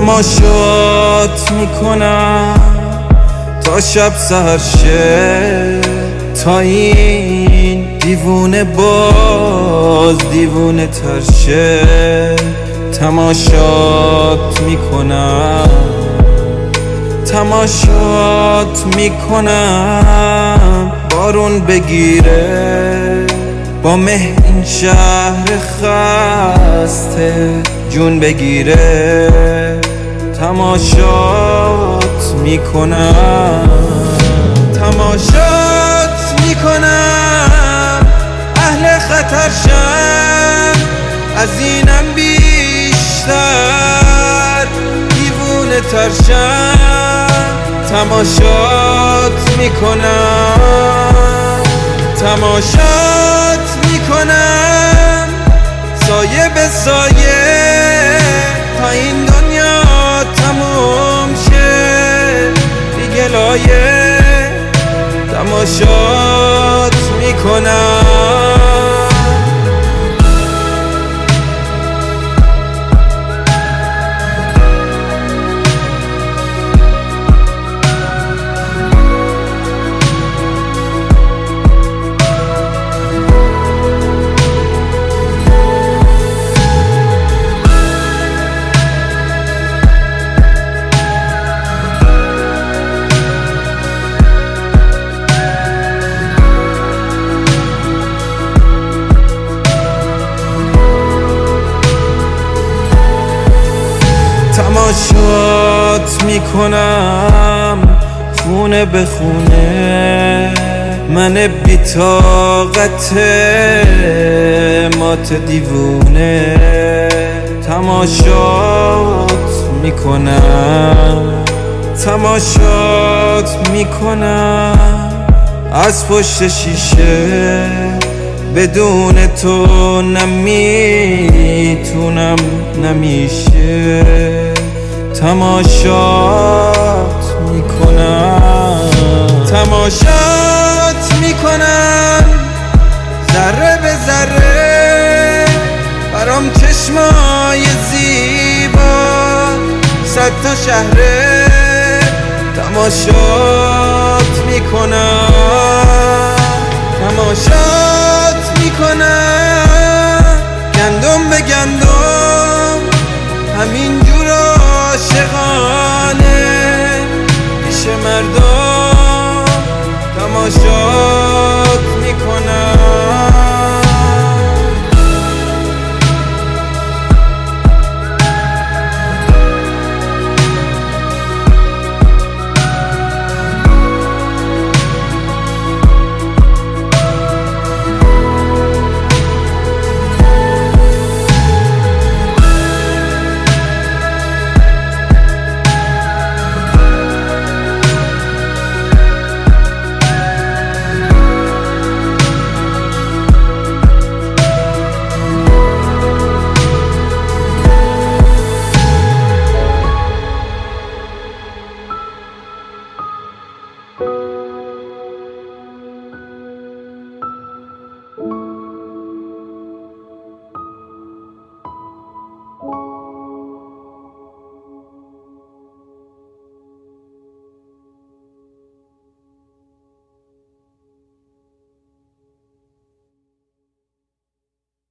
تماشات میکنم تا شب سحر شه، تا این دیوونه باز دیوونه تر شه. تماشات میکنم، تماشات میکنم بارون بگیره، با مه این شهر خسته جون بگیره. تماشات میکنم، تماشات میکنم اهل خطر شم، از اینم بیشتر دیوونه تر شم. تماشات میکنم، تماشات میکنم سایه به سایه تا این دنیا تموم شه دیگه لایه. تماشات میکنم. تماشات میکنم خونه به خونه، من بی‌طاقت مات دیوونه. تماشات میکنم، تماشات میکنم از پشت شیشه، بدون تو نمیتونم نمیشه. تماشات میکنم، تماشات میکنم ذره به ذره، برام چشمای زیبا صد تا شهره. تماشات میکنم، تماشات میکنم